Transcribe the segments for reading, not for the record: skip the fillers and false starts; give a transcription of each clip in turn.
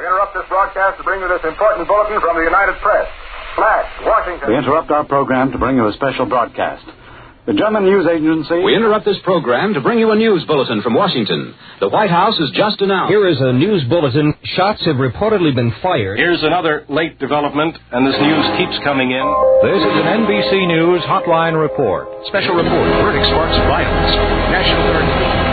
We interrupt this broadcast to bring you this important bulletin from the United Press. Flash, Washington. We interrupt our program to bring you a special broadcast. The German news agency... We interrupt this program to bring you a news bulletin from Washington. The White House has just announced... Here is a news bulletin. Shots have reportedly been fired. Here's another late development, and this news keeps coming in. This is an NBC News Hotline Report. Special report. Verdict sparks violence. National Guard.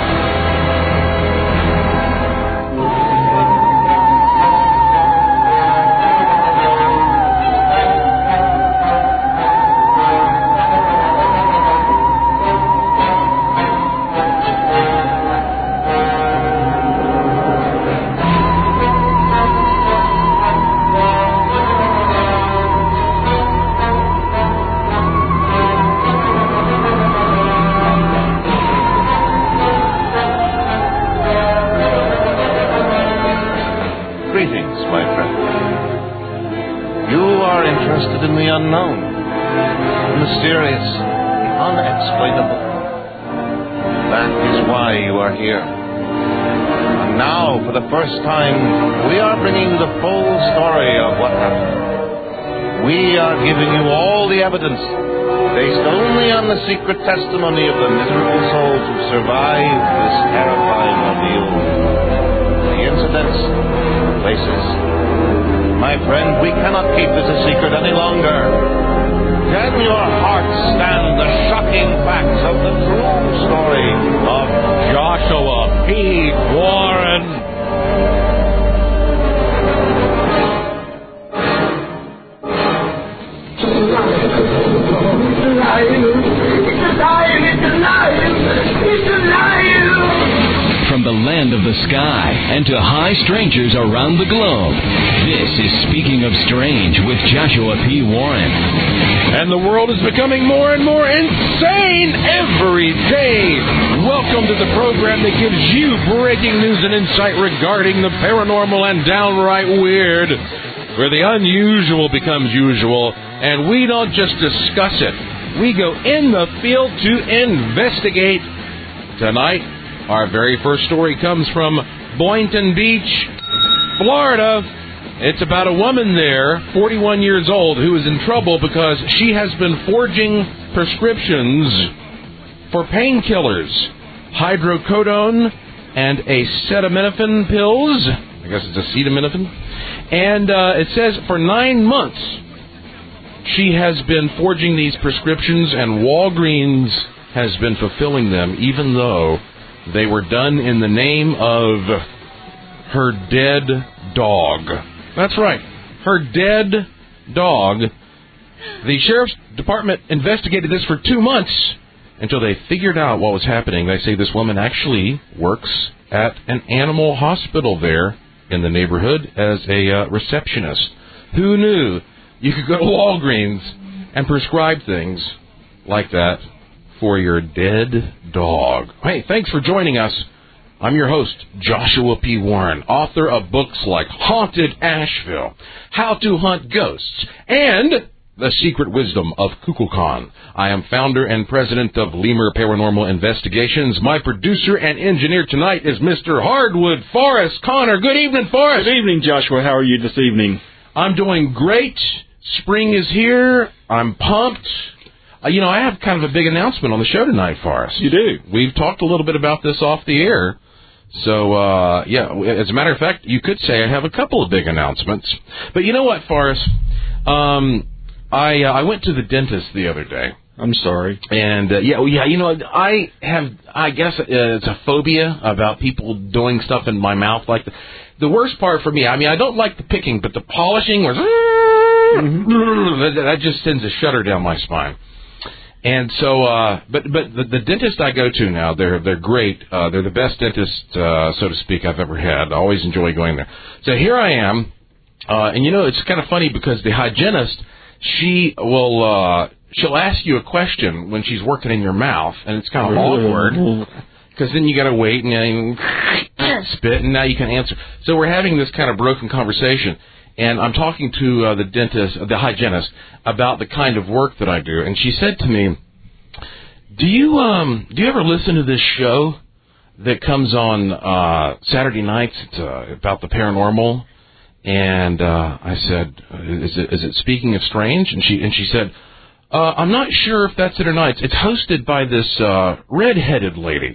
In the unknown, the mysterious, the unexplainable. That is why you are here. And now, for the first time, we are bringing you the full story of what happened. We are giving you all the evidence, based only on the secret testimony of the miserable souls who survived this terrifying ordeal. The incidents, the places. My friend, we cannot keep this a secret any longer. Can your heart stand the shocking facts of the true story of Joshua P. Warren? From the land of the sky and to high strangers around the globe, this is Speaking of Strange with Joshua P. Warren. And the world is becoming more and more insane every day. Welcome to the program that gives you breaking news and insight regarding the paranormal and downright weird, where the unusual becomes usual, and we don't just discuss it. We go in the field to investigate. Tonight, our very first story comes from Boynton Beach, Florida. It's about a woman there, 41 years old, who is in trouble because she has been forging prescriptions for painkillers, hydrocodone and acetaminophen pills. I guess it's acetaminophen. And it says for 9 months she has been forging these prescriptions, and Walgreens has been fulfilling them, even though they were done in the name of her dead dog. That's right, her dead dog. The Sheriff's Department investigated this for 2 months until they figured out what was happening. They say this woman actually works at an animal hospital there in the neighborhood as a receptionist. Who knew you could go to Walgreens and prescribe things like that for your dead dog? Hey, thanks for joining us. I'm your host, Joshua P. Warren, author of books like Haunted Asheville, How to Hunt Ghosts, and The Secret Wisdom of Kukulkan. I am founder and president of Lemur Paranormal Investigations. My producer and engineer tonight is Mr. Hardwood Forrest Connor. Good evening, Forrest. Good evening, Joshua. How are you this evening? I'm doing great. Spring is here. I'm pumped. I have kind of a big announcement on the show tonight, Forrest. You do? We've talked a little bit about this off the air. So, as a matter of fact, you could say I have a couple of big announcements. But you know what, Forrest? I went to the dentist the other day. I'm sorry. And, I guess it's a phobia about people doing stuff in my mouth like that. The worst part for me, I don't like the picking, but the polishing, that just sends a shudder down my spine. And so, but the dentist I go to now, they're great. They're the best dentist, so to speak, I've ever had. I always enjoy going there. So here I am, and it's kind of funny because the hygienist, she'll ask you a question when she's working in your mouth, and it's kind of awkward because then you got to wait and spit, and now you can answer. So we're having this kind of broken conversation. And I'm talking to the hygienist, about the kind of work that I do. And she said to me, do you ever listen to this show that comes on Saturday nights? It's about the paranormal. And I said, "Is it Speaking of Strange?" And she said, "I'm not sure if that's it or not. It's hosted by this red-headed lady."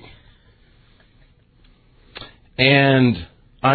And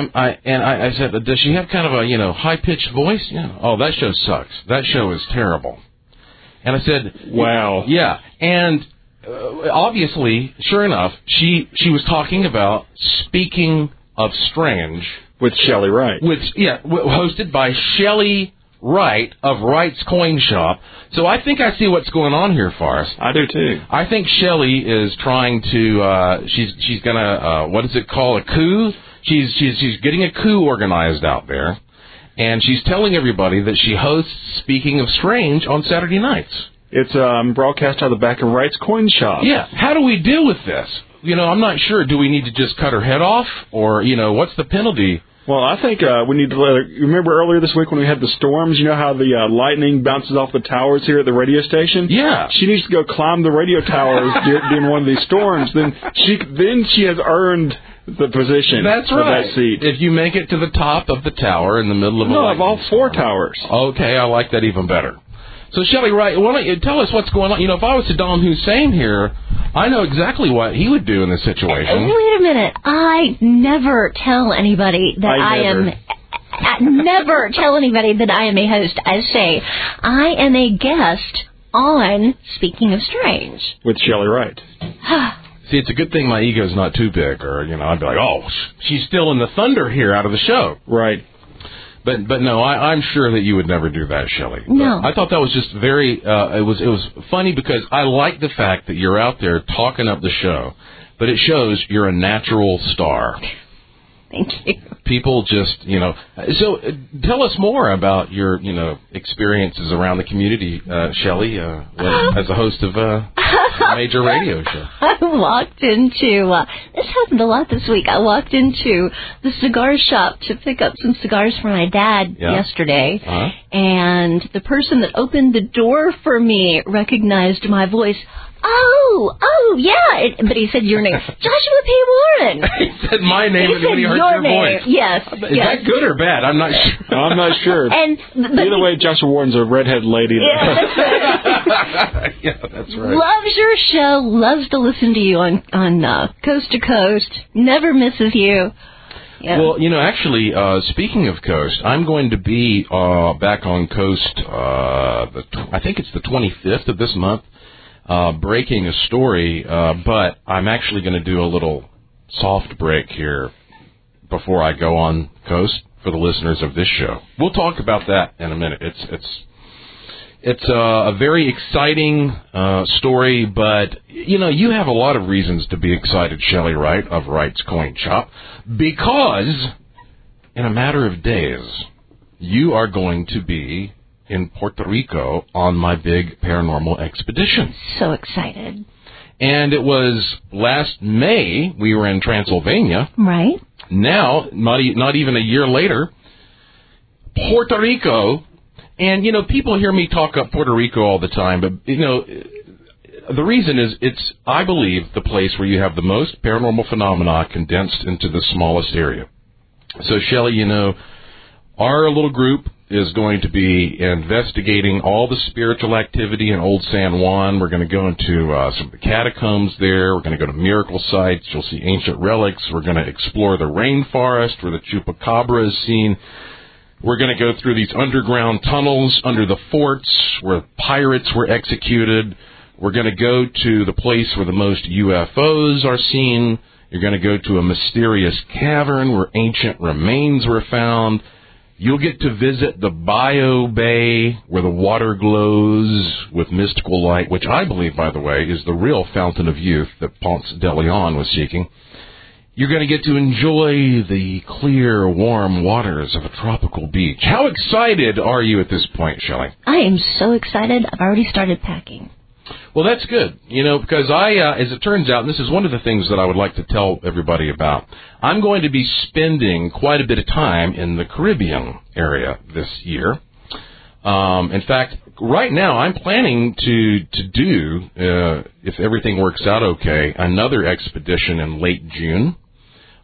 I said, "Does she have kind of a high-pitched voice?" "Oh, that show sucks. That show is terrible." And I said, "Wow." Yeah, and obviously, sure enough, she was talking about Speaking of Strange with Shelley Wright. Hosted by Shelley Wright of Wright's Coin Shop. So I think I see what's going on here, Forrest. I do too. I think Shelley is trying to. She's gonna. What is it called? A coup. She's getting a coup organized out there, and she's telling everybody that she hosts Speaking of Strange on Saturday nights. It's broadcast out of the back of Wright's Coin Shop. Yeah. How do we deal with this? I'm not sure. Do we need to just cut her head off, or what's the penalty? Well, I think we need to remember earlier this week when we had the storms, you know how the lightning bounces off the towers here at the radio station? Yeah. She needs to go climb the radio towers during one of these storms. Then she has earned the position. That's for right. that seat. If you make it to the top of the tower in the middle of of all four towers. Okay, I like that even better. So, Shelley Wright, why don't you tell us what's going on? If I was Saddam Hussein here, I know exactly what he would do in this situation. Wait a minute. I never tell anybody that never tell anybody that I am a host. I say, I am a guest on Speaking of Strange. With Shelley Wright. See, it's a good thing my ego's not too big, or, I'd be like, oh, she's still in the thunder here out of the show. Right. But no, I'm sure that you would never do that, Shelley. No. I thought that was just very, it was funny because I like the fact that you're out there talking up the show, but it shows you're a natural star. Thank you. People just, so tell us more about your, experiences around the community, Shelley, as a host of a major radio show. I walked into, this happened a lot this week, I walked into the cigar shop to pick up some cigars for my dad yesterday, and the person that opened the door for me recognized my voice. Oh, yeah. But he said your name. Joshua P. Warren. He said my name and then he heard your voice. Yes. Is that good or bad? I'm not sure. I'm not sure. Either way, Joshua Warren's a redhead lady. Yeah, that's right. Loves your show. Loves to listen to you on Coast to Coast. Never misses you. Yeah. Well, actually, speaking of Coast, I'm going to be back on Coast, I think it's the 25th of this month. Breaking a story, but I'm actually going to do a little soft break here before I go on Coast for the listeners of this show. We'll talk about that in a minute. It's a very exciting story, but you have a lot of reasons to be excited, Shelley Wright of Wright's Coin Shop, because in a matter of days you are going to be in Puerto Rico on my big paranormal expedition. So excited. And it was last May we were in Transylvania. Right. Now, not even a year later, Puerto Rico. And, people hear me talk up Puerto Rico all the time, but, the reason is it's, I believe, the place where you have the most paranormal phenomena condensed into the smallest area. So, Shelley, our little group is going to be investigating all the spiritual activity in Old San Juan. We're going to go into some of the catacombs there. We're going to go to miracle sites. You'll see ancient relics. We're going to explore the rainforest where the chupacabra is seen. We're going to go through these underground tunnels under the forts where pirates were executed. We're going to go to the place where the most UFOs are seen. You're going to go to a mysterious cavern where ancient remains were found. You'll get to visit the Bio Bay, where the water glows with mystical light, which I believe, by the way, is the real fountain of youth that Ponce de Leon was seeking. You're going to get to enjoy the clear, warm waters of a tropical beach. How excited are you at this point, Shelley? I am so excited. I've already started packing. Well, that's good, because as it turns out, and this is one of the things that I would like to tell everybody about, I'm going to be spending quite a bit of time in the Caribbean area this year. In fact, right now I'm planning to do, if everything works out okay, another expedition in late June.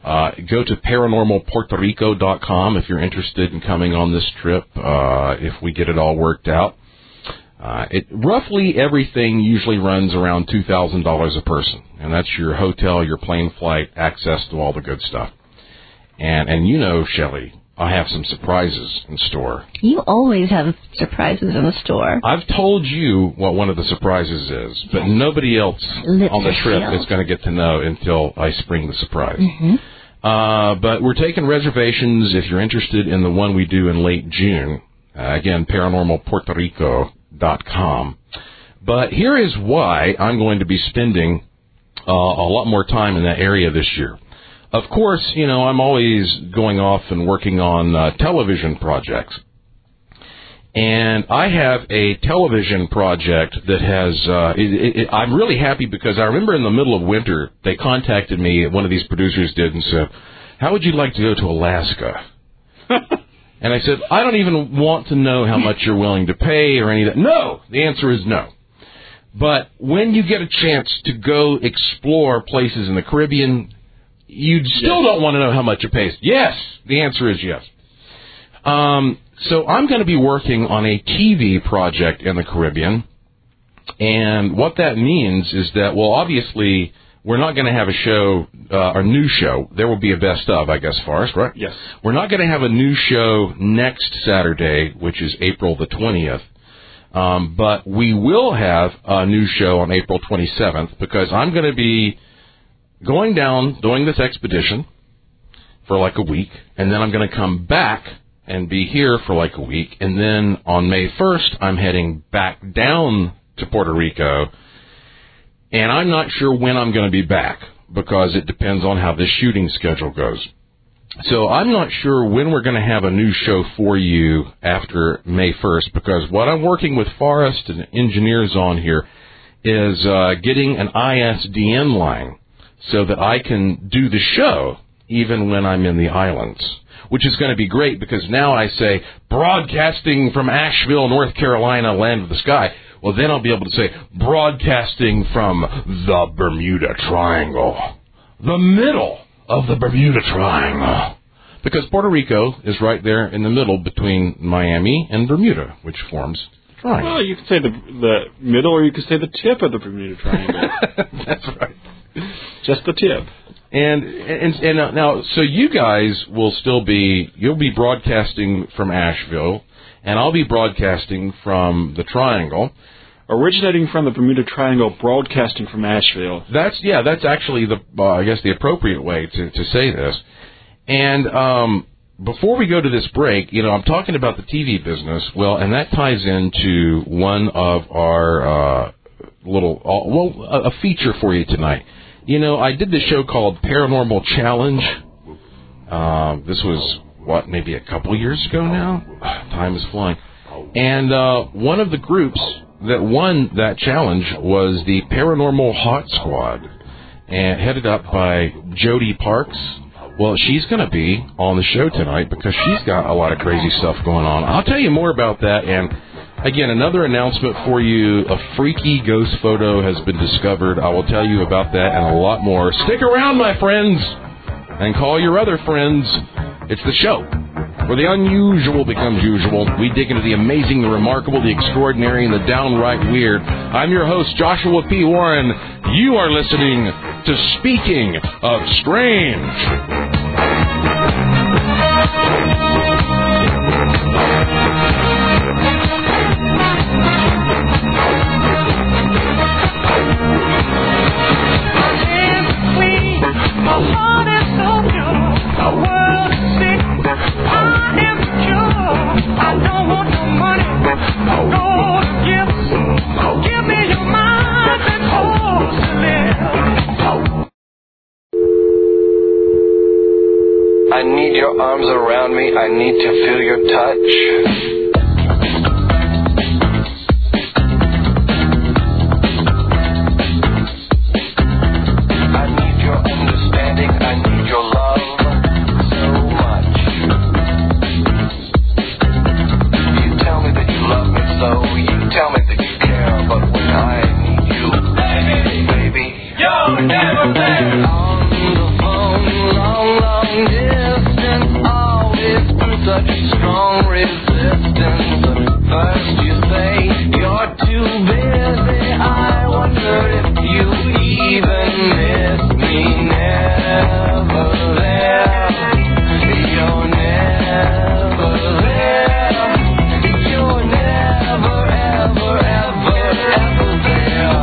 Go to paranormalpuertorico.com if you're interested in coming on this trip, if we get it all worked out. Roughly everything usually runs around $2,000 a person, and that's your hotel, your plane flight, access to all the good stuff. And you know, Shelley, I have some surprises in store. You always have surprises in the store. I've told you what one of the surprises is, but nobody else on the trip is going to get to know until I spring the surprise. Mm-hmm. But we're taking reservations if you're interested in the one we do in late June. Again, paranormalpuertorico.com. But here is why I'm going to be spending a lot more time in that area this year. Of course, you know, I'm always going off and working on television projects. And I have a television project that has, I'm really happy because I remember in the middle of winter, they contacted me, one of these producers did, and said, how would you like to go to Alaska? And I said, I don't even want to know how much you're willing to pay or any of that. No! The answer is no. But when you get a chance to go explore places in the Caribbean, you still don't want to know how much it pays. Yes! The answer is yes. So I'm going to be working on a TV project in the Caribbean. And what that means is that, well, obviously, we're not going to have a show, our new show. There will be a best of, I guess, Forrest, right? Yes. We're not going to have a new show next Saturday, which is April the 20th. But we will have a new show on April 27th because I'm going to be going down, doing this expedition for like a week, and then I'm going to come back and be here for like a week, and then on May 1st, I'm heading back down to Puerto Rico, and I'm not sure when I'm going to be back because it depends on how this shooting schedule goes. So I'm not sure when we're going to have a new show for you after May 1st because what I'm working with Forrest and engineers on here is getting an ISDN line so that I can do the show even when I'm in the islands, which is going to be great because now I say, broadcasting from Asheville, North Carolina, land of the sky. Well, then I'll be able to say, broadcasting from the Bermuda Triangle, the middle of the Bermuda Triangle. Because Puerto Rico is right there in the middle between Miami and Bermuda, which forms the triangle. Well, you could say the middle or you could say the tip of the Bermuda Triangle. That's right. Just the tip. And now, so you guys will you'll be broadcasting from Asheville, and I'll be broadcasting from the Triangle. Originating from the Bermuda Triangle, broadcasting from Asheville. That's actually I guess the appropriate way to say this. And before we go to this break, you know, I'm talking about the TV business. Well, and that ties into one of our a feature for you tonight. You know, I did this show called Paranormal Challenge. This was, maybe a couple years ago now? Time is flying. And one of the groups that won that challenge was the Paranormal Hot Squad, and headed up by Jody Parks. Well, she's going to be on the show tonight because she's got a lot of crazy stuff going on. I'll tell you more about that, and again, another announcement for you. A freaky ghost photo has been discovered. I will tell you about that and a lot more. Stick around, my friends, and call your other friends. It's the show where the unusual becomes usual. We dig into the amazing, the remarkable, the extraordinary, and the downright weird. I'm your host, Joshua P. Warren. You are listening to Speaking of Strange. I need your arms around me. I need to feel your touch. I need your understanding. I need your love so much. You tell me that you love me so. You tell me that you care. But when I need you, baby, you're never there. On the phone, long strong resistance. First you say you're too busy. I wonder if you even miss me. Never there. You're never there. You're never, ever, ever, ever there.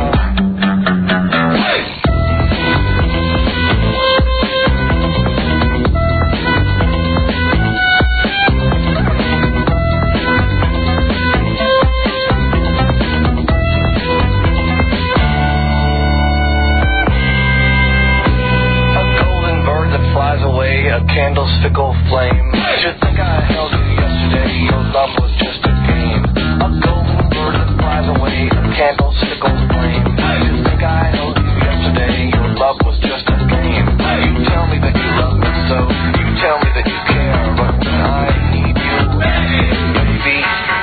A candle's fickle flame. Did you think I held you yesterday? Your love was just a game. A golden bird that flies away. A candle's fickle flame. Did you think I held you yesterday? Your love was just a game. You tell me that you love me so. You tell me that you care. But when I need you, baby,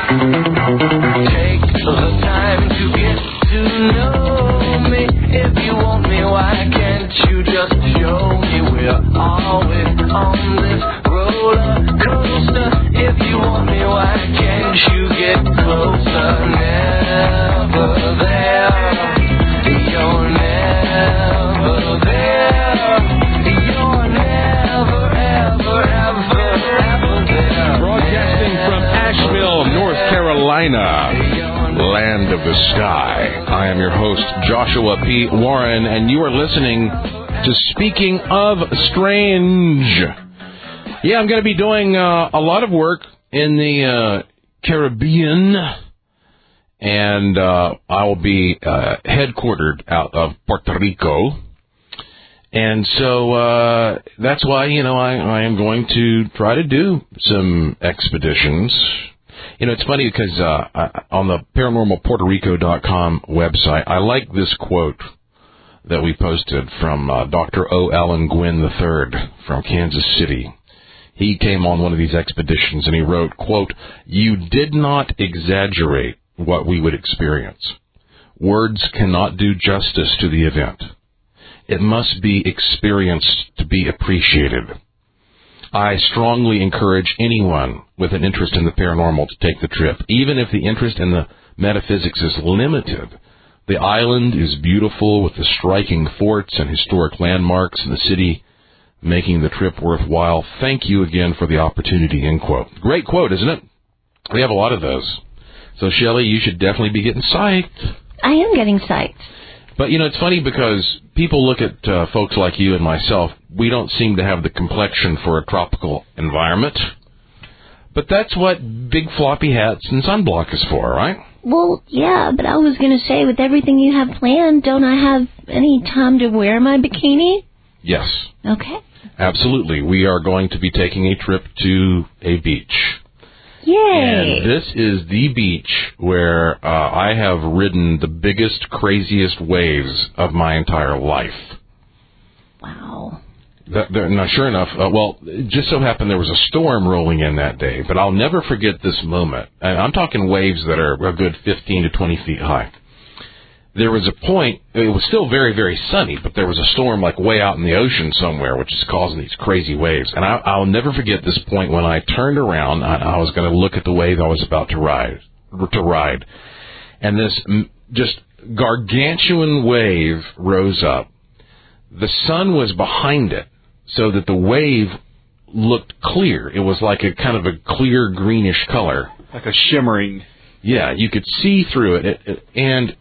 take the time to get to know me. If you want me, why can't you just show me? We're always on this roller coaster. If you want me, why can't you get closer? Never there. You're never there. You're never, ever, ever, ever there. Broadcasting from Asheville, North Carolina, land of the sky. I am your host, Joshua P. Warren, and you are listening to Speaking of Strange. Yeah, I'm going to be doing a lot of work in the Caribbean, and I will be headquartered out of Puerto Rico. And so that's why, I am going to try to do some expeditions. It's funny because on the ParanormalPuertoRico.com website, I like this quote that we posted from Dr. O. Allen Gwynn III from Kansas City. He came on one of these expeditions and he wrote, quote, "You did not exaggerate what we would experience. Words cannot do justice to the event. It must be experienced to be appreciated. I strongly encourage anyone with an interest in the paranormal to take the trip, even if the interest in the metaphysics is limited. The island is beautiful with the striking forts and historic landmarks in the city, making the trip worthwhile. Thank you again for the opportunity," end quote. Great quote, isn't it? We have a lot of those. So, Shelley, you should definitely be getting psyched. I am getting psyched. But, it's funny because people look at folks like you and myself. We don't seem to have the complexion for a tropical environment. But that's what big floppy hats and sunblock is for, right? Well, yeah, but I was going to say, with everything you have planned, don't I have any time to wear my bikini? Yes. Okay. Absolutely. We are going to be taking a trip to a beach. Yay! And this is the beach where I have ridden the biggest, craziest waves of my entire life. Wow. Now, sure enough, it just so happened there was a storm rolling in that day, but I'll never forget this moment. And I'm talking waves that are a good 15 to 20 feet high. There was a point, it was still very, very sunny, but there was a storm like way out in the ocean somewhere, which is causing these crazy waves. And I'll never forget this point when I turned around. I was going to look at the wave I was about to ride. And this just gargantuan wave rose up. The sun was behind it, so that the wave looked clear. It was like a kind of a clear greenish color. Like a shimmering. Yeah, you could see through it. And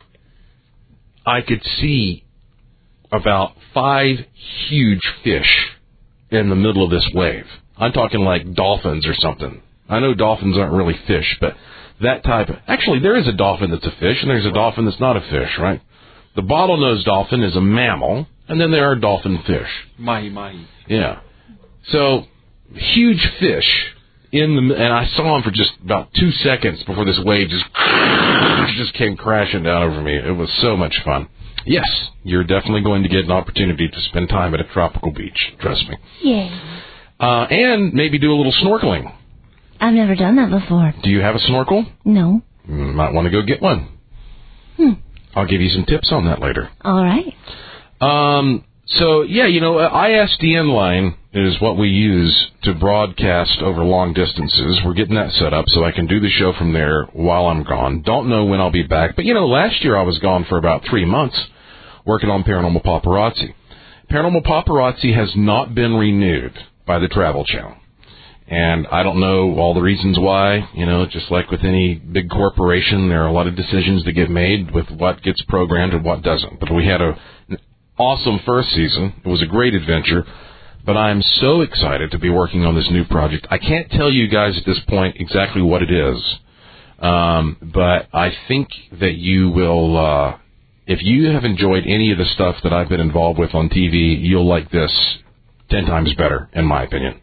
I could see about 5 huge fish in the middle of this wave. I'm talking like dolphins or something. I know dolphins aren't really fish, but that type of... Actually, there is a dolphin that's a fish, and there's a dolphin that's not a fish, right? The bottlenose dolphin is a mammal, and then there are dolphin fish. Mahi. Yeah. So, huge fish and I saw them for just about 2 seconds before this wave just came crashing down over me. It was so much fun. Yes, you're definitely going to get an opportunity to spend time at a tropical beach. Trust me. Yeah. And maybe do a little snorkeling. I've never done that before. Do you have a snorkel? No. You might want to go get one. I'll give you some tips on that later. All right. So, yeah, ISDN line is what we use to broadcast over long distances. We're getting that set up so I can do the show from there while I'm gone. Don't know when I'll be back. But, last year I was gone for about 3 months working on Paranormal Paparazzi. Paranormal Paparazzi has not been renewed by the Travel Channel. And I don't know all the reasons why. Just like with any big corporation, there are a lot of decisions that get made with what gets programmed and what doesn't. But we had an awesome first season. It was a great adventure. But I'm so excited to be working on this new project. I can't tell you guys at this point exactly what it is. But I think that you will, if you have enjoyed any of the stuff that I've been involved with on TV, you'll like this 10 times better, in my opinion.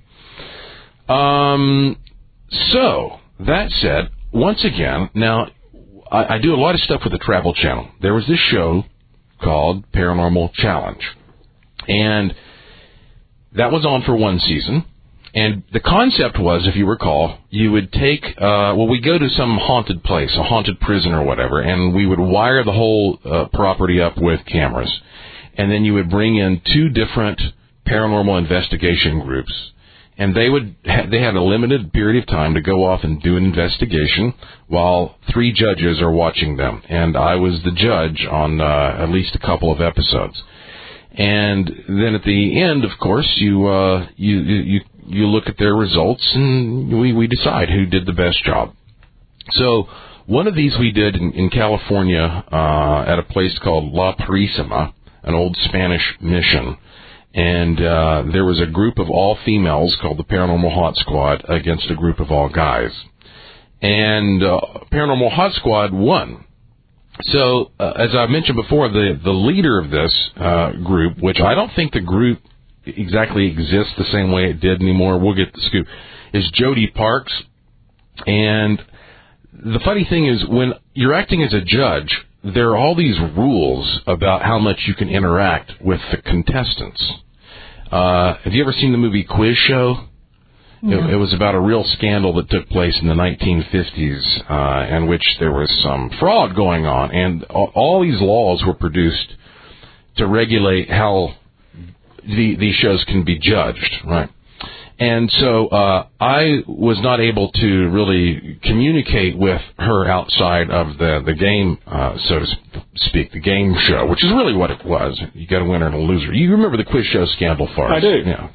So, that said, once again, now, I do a lot of stuff with the Travel Channel. There was this show called Paranormal Challenge, and that was on for 1 season, and the concept was, if you recall, you would take, we go to some haunted place, a haunted prison or whatever, and we would wire the whole property up with cameras, and then you would bring in 2 different paranormal investigation groups. And they had a limited period of time to go off and do an investigation while 3 judges are watching them. And I was the judge on at least a couple of episodes. And then at the end, of course, you look at their results and we decide who did the best job. So one of these we did in California at a place called La Purísima, an old Spanish mission. And there was a group of all females called the Paranormal Hot Squad against a group of all guys. And Paranormal Hot Squad won. So, as I mentioned before, the leader of this group, which I don't think the group exactly exists the same way it did anymore, we'll get the scoop, is Jody Parks. And the funny thing is, when you're acting as a judge, there are all these rules about how much you can interact with the contestants. Have you ever seen the movie Quiz Show? No. It was about a real scandal that took place in the 1950s, in which there was some fraud going on, and all these laws were produced to regulate how these shows can be judged, right? And so I was not able to really communicate with her outside of the game, so to speak, the game show, which is really what it was. You got a winner and a loser. You remember the Quiz Show scandal farce? I do. Yeah.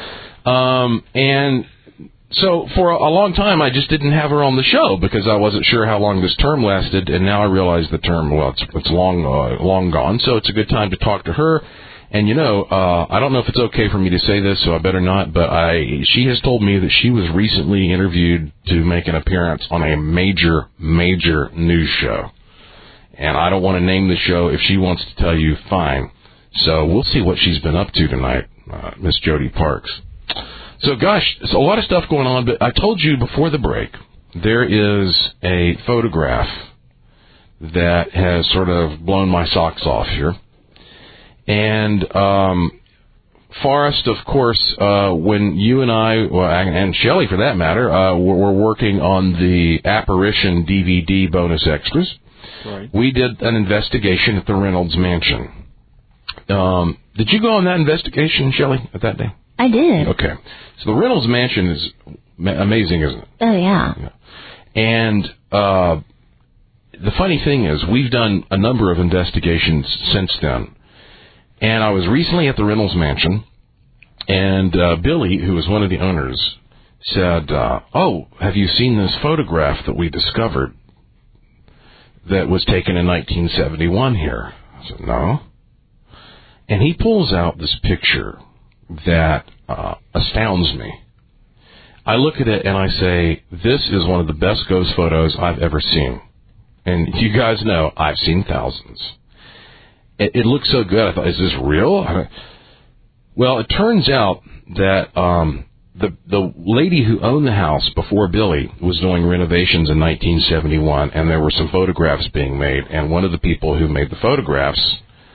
And so for a long time, I just didn't have her on the show because I wasn't sure how long this term lasted, and now I realize the term, it's long gone, so it's a good time to talk to her. And, I don't know if it's okay for me to say this, so I better not, but she has told me that she was recently interviewed to make an appearance on a major, major news show. And I don't want to name the show. If she wants to tell you, fine. So we'll see what she's been up to tonight, Miss Jody Parks. So, gosh, there's a lot of stuff going on, but I told you before the break, there is a photograph that has sort of blown my socks off here. And Forrest, of course, when you and I, and Shelley for that matter, were working on the Apparition DVD bonus extras, right, we did an investigation at the Reynolds Mansion. Did you go on that investigation, Shelley, at that day? I did. Okay. So the Reynolds Mansion is amazing, isn't it? Oh, yeah. And the funny thing is, we've done a number of investigations since then. And I was recently at the Reynolds Mansion, and Billy, who was one of the owners, said, have you seen this photograph that we discovered that was taken in 1971 here? I said, no. And he pulls out this picture that astounds me. I look at it and I say, this is one of the best ghost photos I've ever seen. And you guys know, I've seen thousands. It looked so good. I thought, is this real? Well, it turns out that the lady who owned the house before Billy was doing renovations in 1971, and there were some photographs being made. And one of the people who made the photographs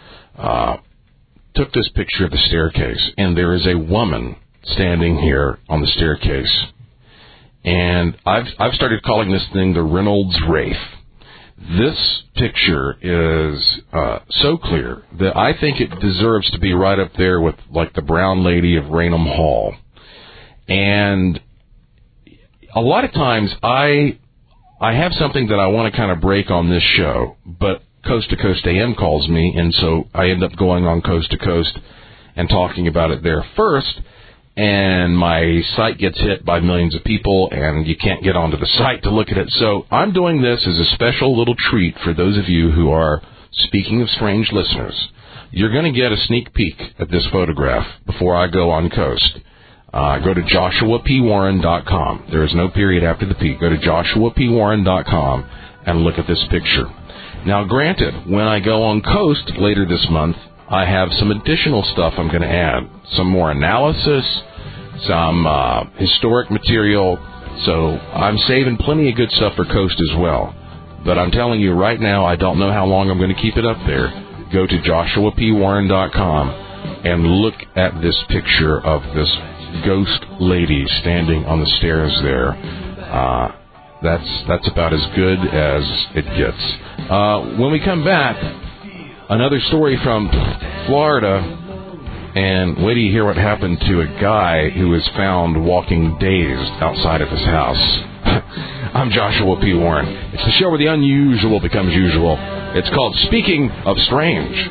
took this picture of the staircase, and there is a woman standing here on the staircase. And I've started calling this thing the Reynolds Wraith. This picture is so clear that I think it deserves to be right up there with, like, the Brown Lady of Raynham Hall. And a lot of times I have something that I want to kind of break on this show, but Coast to Coast AM calls me, and so I end up going on Coast to Coast and talking about it there first, and my site gets hit by millions of people, and you can't get onto the site to look at it. So I'm doing this as a special little treat for those of you who are Speaking of Strange listeners. You're going to get a sneak peek at this photograph before I go on Coast. Go to JoshuaPWarren.com. There is no period after the P. Go to JoshuaPWarren.com and look at this picture. Now, granted, when I go on Coast later this month, I have some additional stuff I'm going to add. Some more analysis, some historic material. So I'm saving plenty of good stuff for Coast as well. But I'm telling you right now, I don't know how long I'm going to keep it up there. Go to JoshuaPWarren.com and look at this picture of this ghost lady standing on the stairs there. That's about as good as it gets. When we come back, another story from Florida, and wait till you hear what happened to a guy who was found walking dazed outside of his house. I'm Joshua P. Warren. It's the show where the unusual becomes usual. It's called Speaking of Strange.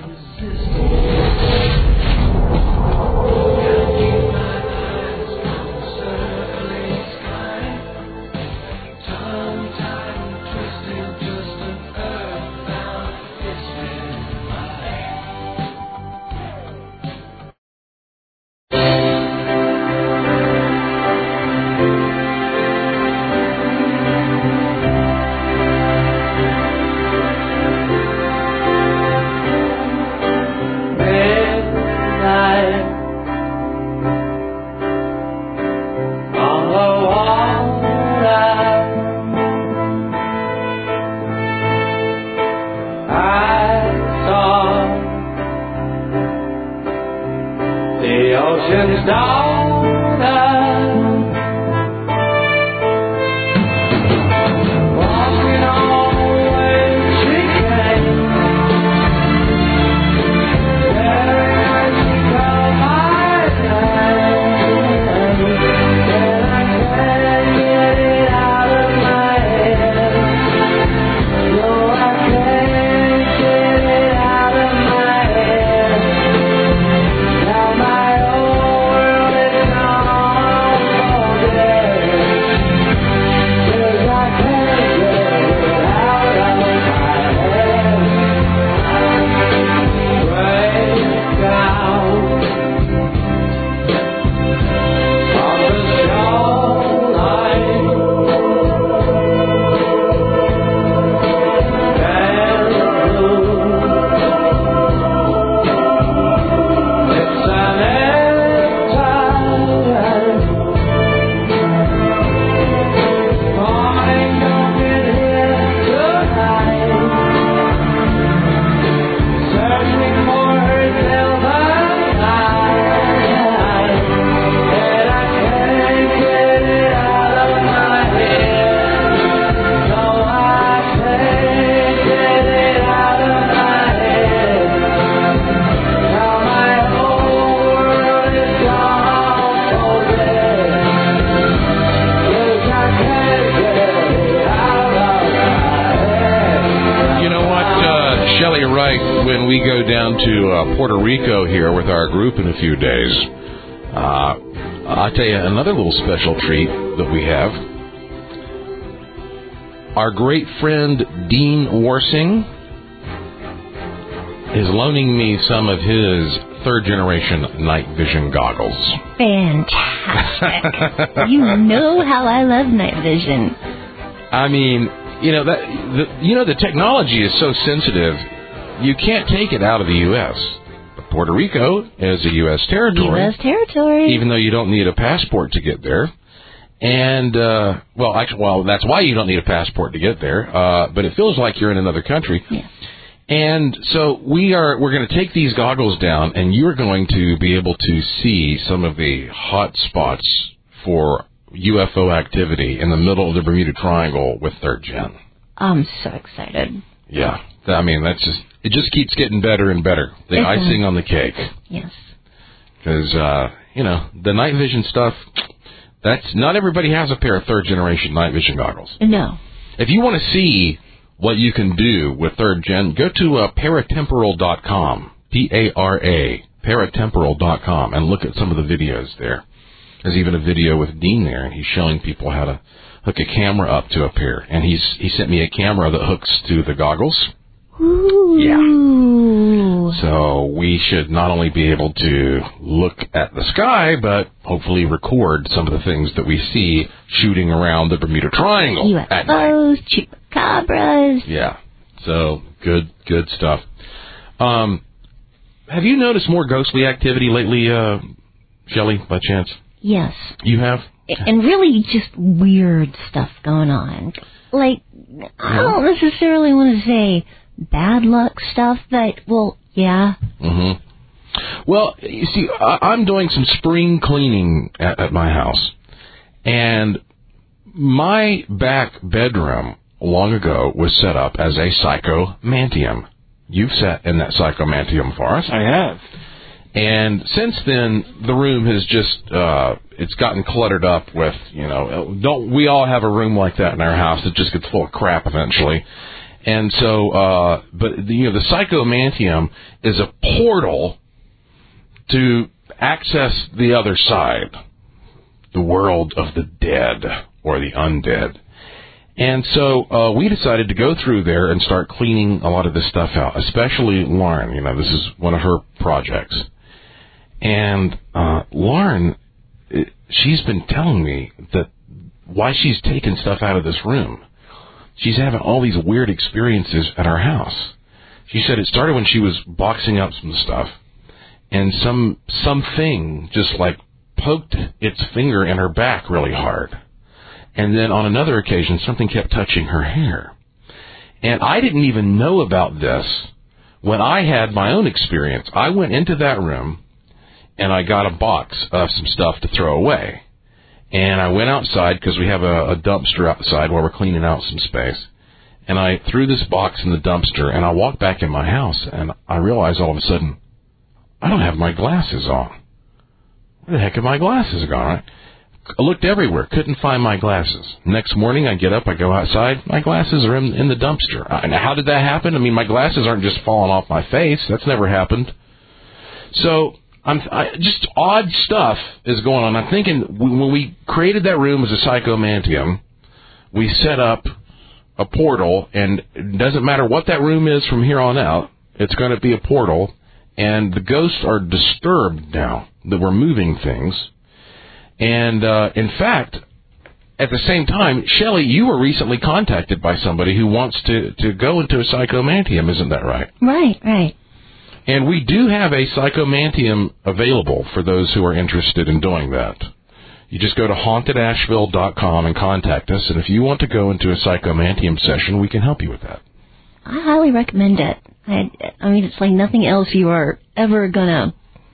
Puerto Rico here with our group in a few days. I'll tell you another little special treat that we have. Our great friend Dean Warsing is loaning me some of his third-generation night vision goggles. Fantastic. You know how I love night vision. I mean, the technology is so sensitive, you can't take it out of the U.S. Puerto Rico is a U.S. territory. U.S. territory. Even though you don't need a passport to get there. And, that's why you don't need a passport to get there. But it feels like you're in another country. Yeah. And so we're going to take these goggles down, and you're going to be able to see some of the hot spots for UFO activity in the middle of the Bermuda Triangle with Third Gen. I'm so excited. Yeah. I mean, it just keeps getting better and better. The icing on the cake. Yes. Because, the night vision stuff, not everybody has a pair of third-generation night vision goggles. No. If you want to see what you can do with third gen, go to paratemporal.com, paratemporal.com, and look at some of the videos there. There's even a video with Dean there, and he's showing people how to hook a camera up to a pair. And he sent me a camera that hooks to the goggles. Ooh. Yeah. So we should not only be able to look at the sky, but hopefully record some of the things that we see shooting around the Bermuda Triangle at night. UFOs, chupacabras. Yeah. So good stuff. Have you noticed more ghostly activity lately, Shelley, by chance? Yes. You have? And really just weird stuff going on. Like, I don't necessarily want to say bad luck stuff, but, well, yeah. Mm-hmm. Well, you see, I'm doing some spring cleaning at my house, and my back bedroom long ago was set up as a psychomantium. You've sat in that psychomantium for us. I have. And since then, the room has just, it's gotten cluttered up with, don't we all have a room like that in our house that just gets full of crap eventually. And so, but the psychomantium is a portal to access the other side, the world of the dead or the undead. And so we decided to go through there and start cleaning a lot of this stuff out, especially Lauren. This is one of her projects. And Lauren, she's been telling me that why she's taken stuff out of this room. She's having all these weird experiences at our house. She said it started when she was boxing up some stuff, and something just like poked its finger in her back really hard. And then on another occasion, something kept touching her hair. And I didn't even know about this when I had my own experience. I went into that room, and I got a box of some stuff to throw away. And I went outside, because we have a dumpster outside where we're cleaning out some space. And I threw this box in the dumpster, and I walked back in my house, and I realized all of a sudden, I don't have my glasses on. Where the heck have my glasses gone? Right? I looked everywhere, couldn't find my glasses. Next morning, I get up, I go outside, my glasses are in the dumpster. And how did that happen? I mean, my glasses aren't just falling off my face. That's never happened. So just odd stuff is going on. I'm thinking when we created that room as a psychomantium, we set up a portal, and it doesn't matter what that room is from here on out, it's going to be a portal, and the ghosts are disturbed now that we're moving things. And, in fact, at the same time, Shelley, you were recently contacted by somebody who wants to go into a psychomantium, isn't that right? Right. And we do have a psychomantium available for those who are interested in doing that. You just go to hauntedasheville.com and contact us, and if you want to go into a psychomantium session, we can help you with that. I highly recommend it. I mean, it's like nothing else you are ever gonna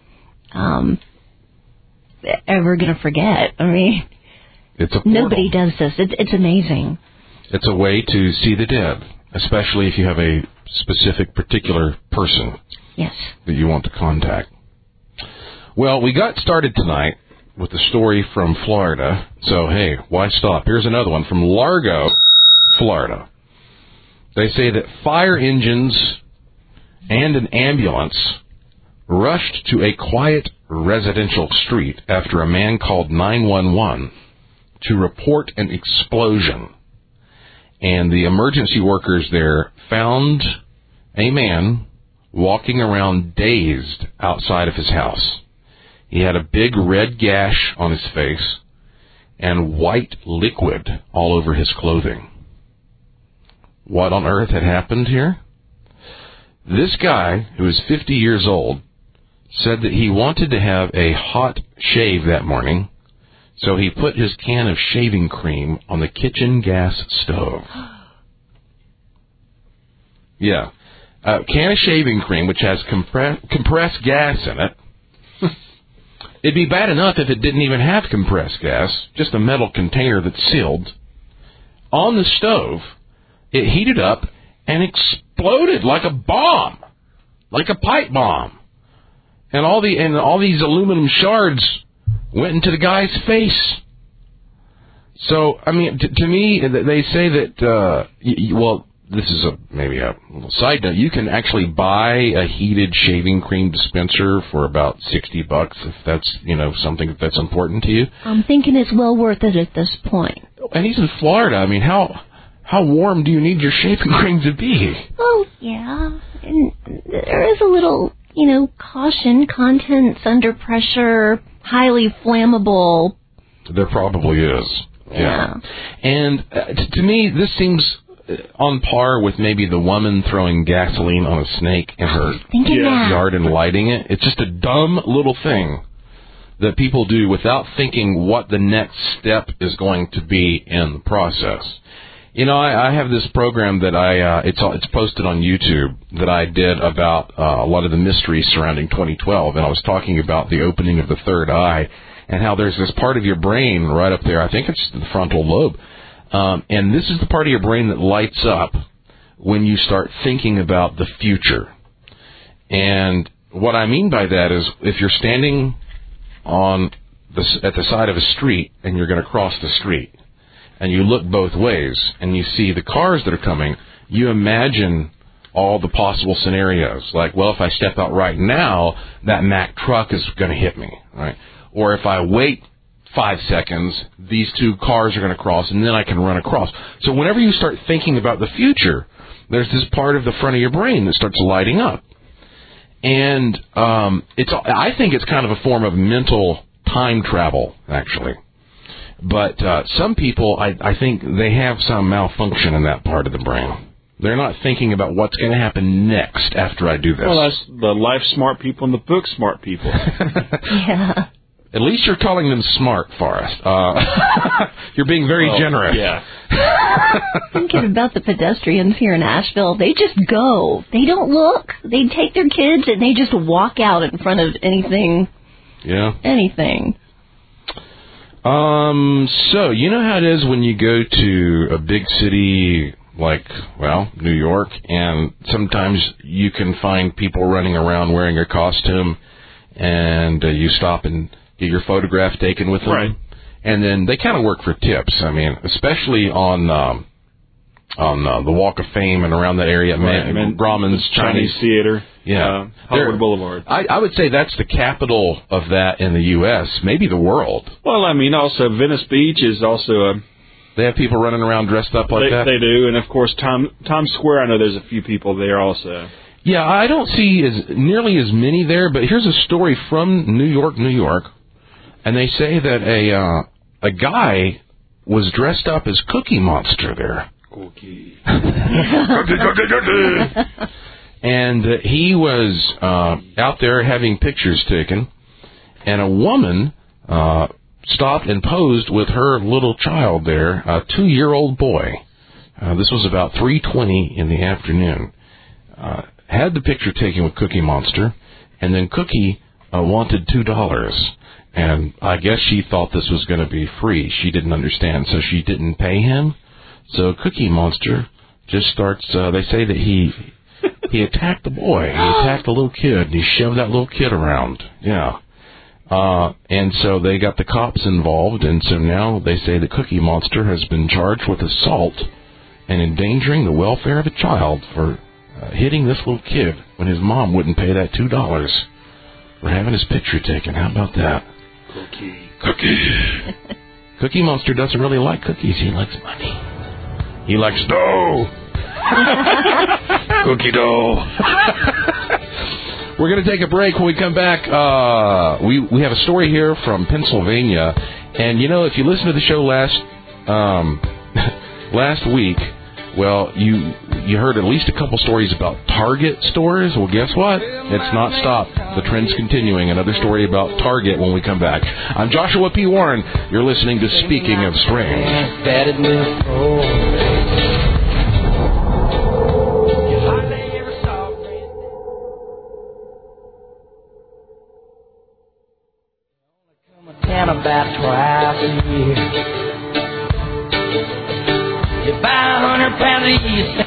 forget. I mean, it's a portal. Nobody does this. It's amazing. It's a way to see the dead, especially if you have a specific, particular person. Yes. That you want to contact. Well, we got started tonight with a story from Florida. So, hey, why stop? Here's another one from Largo, Florida. They say that fire engines and an ambulance rushed to a quiet residential street after a man called 911 to report an explosion. And the emergency workers there found a man walking around dazed outside of his house. He had a big red gash on his face and white liquid all over his clothing. What on earth had happened here? This guy, who is 50 years old, said that he wanted to have a hot shave that morning, so he put his can of shaving cream on the kitchen gas stove. Yeah. A can of shaving cream, which has compressed gas in it. It'd be bad enough if it didn't even have compressed gas, just a metal container that's sealed. On the stove, it heated up and exploded like a bomb, like a pipe bomb. And all these aluminum shards went into the guy's face. So, I mean, to me, they say that, well, this is maybe a little side note. You can actually buy a heated shaving cream dispenser for about $60 if that's, something that's important to you. I'm thinking it's well worth it at this point. And he's in Florida. I mean, how warm do you need your shaving cream to be? Oh, yeah. And there is a little, caution, contents under pressure, highly flammable. There probably is. Yeah. And to me, this seems on par with maybe the woman throwing gasoline on a snake in her yard and lighting it. It's just a dumb little thing that people do without thinking what the next step is going to be in the process. I have this program that it's posted on YouTube that I did about a lot of the mysteries surrounding 2012, and I was talking about the opening of the third eye and how there's this part of your brain right up there. I think it's the frontal lobe. And this is the part of your brain that lights up when you start thinking about the future. And what I mean by that is if you're standing at the side of a street and you're going to cross the street and you look both ways and you see the cars that are coming, you imagine all the possible scenarios. Like, well, if I step out right now, that Mack truck is going to hit me, right? Or if I wait 5 seconds, these two cars are going to cross, and then I can run across. So whenever you start thinking about the future, there's this part of the front of your brain that starts lighting up. And I think it's kind of a form of mental time travel, actually. But some people, I think they have some malfunction in that part of the brain. They're not thinking about what's going to happen next after I do this. Well, that's the life smart people and the book smart people. Yeah. At least you're calling them smart, Forrest. You're being very generous. Yeah. Thinking about the pedestrians here in Asheville, they just go. They don't look. They take their kids and they just walk out in front of anything. Yeah. Anything. So, you know how it is when you go to a big city like, New York, and sometimes you can find people running around wearing a costume, and you stop and get your photograph taken with them. Right. And then they kind of work for tips. I mean, especially on the Walk of Fame and around that area. Right. Grauman's Chinese Theater. Yeah. Hollywood Boulevard. I would say that's the capital of that in the U.S., maybe the world. Well, I mean, also Venice Beach is also They have people running around dressed up like that? They do, and of course Times Square, I know there's a few people there also. Yeah, I don't see nearly as many there, but here's a story from New York, and they say that a guy was dressed up as Cookie Monster there. Cookie. And he was out there having pictures taken, and a woman stopped and posed with her little child there, a 2-year-old boy. This was about 3:20 in the afternoon. Had the picture taken with Cookie Monster, and then Cookie wanted $2. And I guess she thought this was going to be free. She didn't understand, so she didn't pay him. So Cookie Monster just starts, they say that he attacked the boy. He attacked the little kid, and he shoved that little kid around. Yeah. And so they got the cops involved, and so now they say that Cookie Monster has been charged with assault and endangering the welfare of a child for hitting this little kid when his mom wouldn't pay that $2 for having his picture taken. How about that? Cookie. Cookie Monster doesn't really like cookies. He likes money. He likes dough. Cookie dough. We're going to take a break. When we come back, we have a story here from Pennsylvania. And, if you listen to the show last week, well, you heard at least a couple stories about Target stores. Well, guess what? It's not stopped. The trend's continuing. Another story about Target when we come back. I'm Joshua P. Warren. You're listening to Speaking of Strange. About twice a year. You buy £100 a year.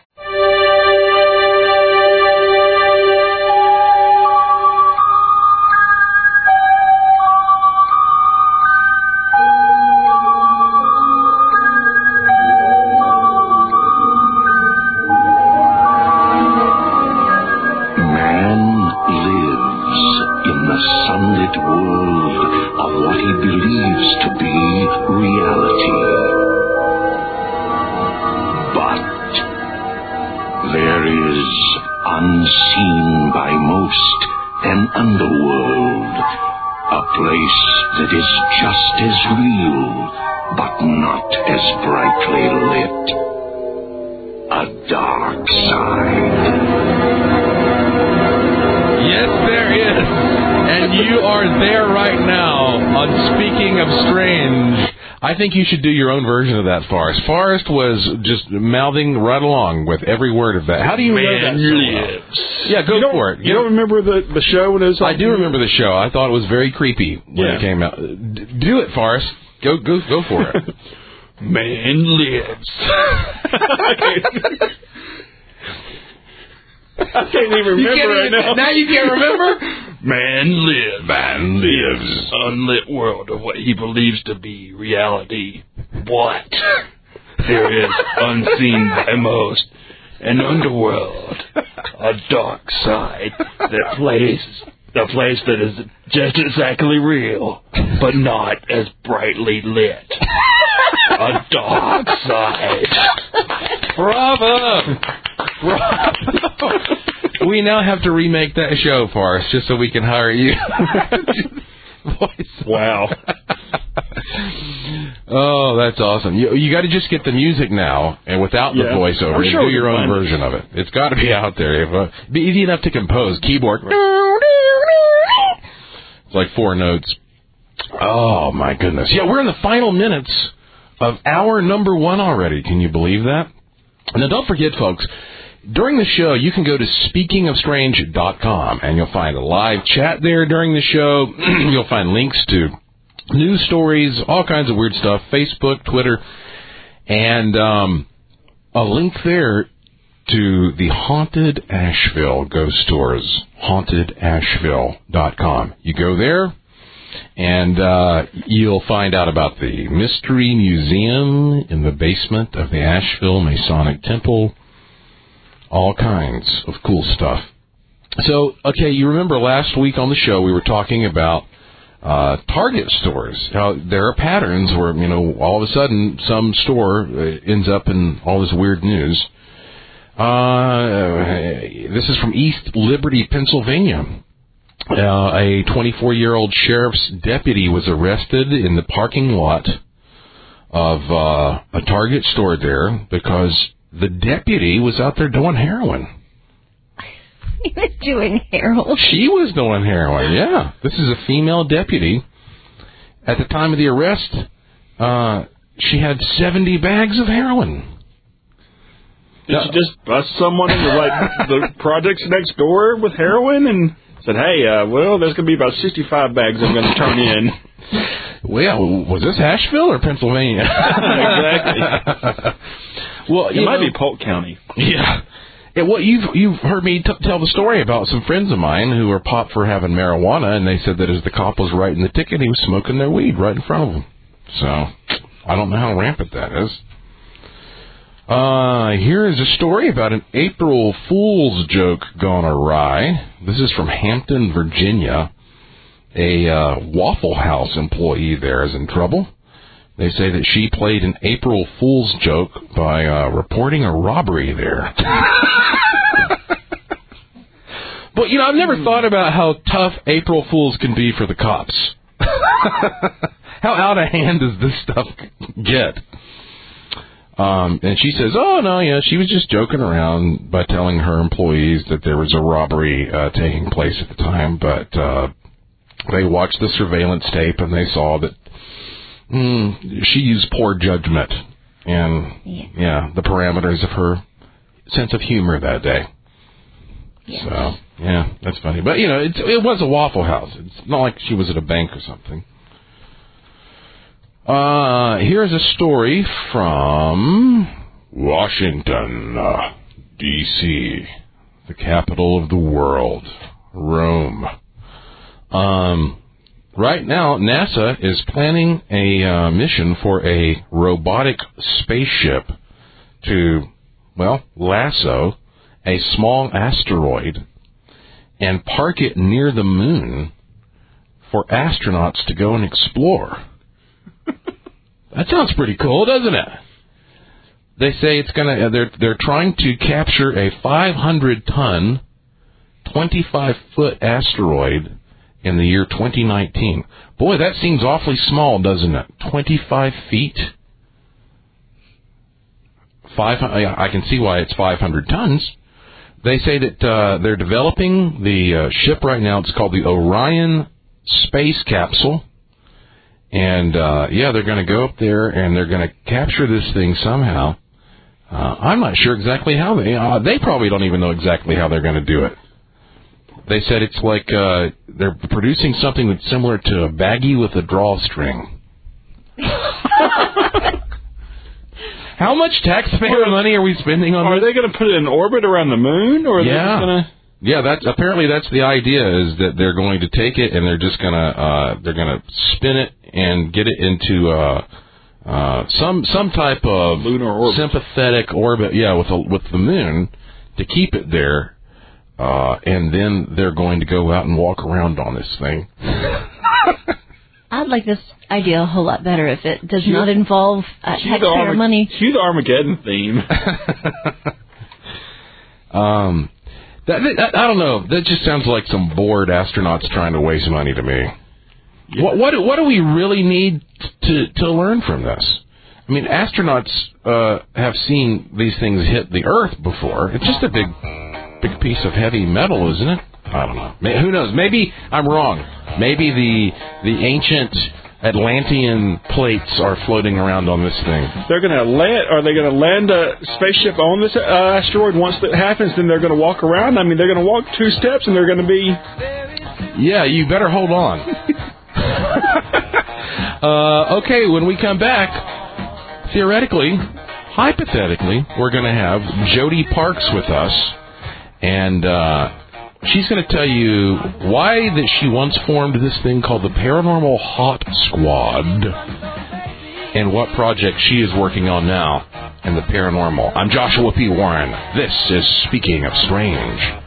Unseen by most, an underworld, a place that is just as real, but not as brightly lit. A dark side. Yes, there is. And you are there right now on Speaking of Strange. I think you should do your own version of that, Forrest. Forrest was just mouthing right along with every word of that. How do you know that so well? Yeah, go for it. You don't remember the show when it was on? I do remember the show. I thought it was very creepy when it came out. Do it, Forrest. Go for it. Man lives. I can't even remember right now. Now you can't remember? Man lives. Man lives. Unlit world of what he believes to be reality. What? There is, unseen by most, an underworld, a dark side that plays the place that is just exactly real, but not as brightly lit. A dark side. Bravo! Bravo! We now have to remake that show for us just so we can hire you. Wow. Oh, that's awesome. You got to just get the music now and without the voiceover and do your own version of it. It's got to be out there. It'd be easy enough to compose. Keyboard. It's like 4 notes. Oh, my goodness. Yeah, we're in the final minutes of hour number 1 already. Can you believe that? Now, don't forget, folks, during the show, you can go to speakingofstrange.com, and you'll find a live chat there during the show. You'll find links to news stories, all kinds of weird stuff, Facebook, Twitter, and a link there to the Haunted Asheville ghost tours, hauntedasheville.com. You go there, and you'll find out about the Mystery Museum in the basement of the Asheville Masonic Temple. All kinds of cool stuff. So, okay, you remember last week on the show we were talking about Target stores. How there are patterns where, all of a sudden some store ends up in all this weird news. This is from East Liberty, Pennsylvania. A 24-year-old sheriff's deputy was arrested in the parking lot of a Target store there because the deputy was out there doing heroin. He was doing heroin? She was doing heroin, yeah. This is a female deputy. At the time of the arrest, she had 70 bags of heroin. Did she just bust someone into the projects next door with heroin and said, hey, there's going to be about 65 bags I'm going to turn in. Well, was this Asheville or Pennsylvania? Exactly. Well, it might be Polk County. Yeah. Well, you've heard me tell the story about some friends of mine who were popped for having marijuana, and they said that as the cop was writing the ticket, he was smoking their weed right in front of them. So, I don't know how rampant that is. Here is a story about an April Fool's joke gone awry. This is from Hampton, Virginia. A Waffle House employee there is in trouble. They say that she played an April Fool's joke by reporting a robbery there. But, I've never thought about how tough April Fools can be for the cops. How out of hand does this stuff get? And she says, oh, no, she was just joking around by telling her employees that there was a robbery taking place at the time, but they watched the surveillance tape and they saw that she used poor judgment and, the parameters of her sense of humor that day. Yes. So, that's funny. But, it was a Waffle House. It's not like she was at a bank or something. Here's a story from Washington, D.C., the capital of the world, Rome. Right now, NASA is planning a mission for a robotic spaceship to, lasso a small asteroid and park it near the moon for astronauts to go and explore. That sounds pretty cool, doesn't it? They say it's gonna. They're trying to capture a 500-ton, 25-foot asteroid in the year 2019. Boy, that seems awfully small, doesn't it? 25 feet. I can see why it's 500 tons. They say that they're developing the ship right now. It's called the Orion Space Capsule. And, they're going to go up there and they're going to capture this thing somehow. I'm not sure exactly how they probably don't even know exactly how they're going to do it. They said it's like they're producing something that's similar to a baggie with a drawstring. How much taxpayer money are we spending on this? Are they going to put it in orbit around the moon? Or are they just going to... Yeah, that's the idea, is that they're going to take it and they're just going to spin it and get it into some type of lunar orbit, sympathetic orbit, with the moon, to keep it there, and then they're going to go out and walk around on this thing. I'd like this idea a whole lot better if it does not involve taxpayer money. Cue the Armageddon theme. I don't know. That just sounds like some bored astronauts trying to waste money to me. Yeah. What do we really need to learn from this? I mean, astronauts have seen these things hit the Earth before. It's just a big piece of heavy metal, isn't it? I don't know. Who knows? Maybe I'm wrong. Maybe the ancient Atlantean plates are floating around on this thing. They're going to land. Are they going to land a spaceship on this asteroid? Once that happens, then they're going to walk around. I mean, they're going to walk 2 steps, and they're going to be. Yeah, you better hold on. Okay, when we come back, hypothetically, we're going to have Jody Parks with us, and she's going to tell you why that she once formed this thing called the Paranormal Hot Squad and what project she is working on now in the paranormal. I'm Joshua P. Warren. This is Speaking of Strange.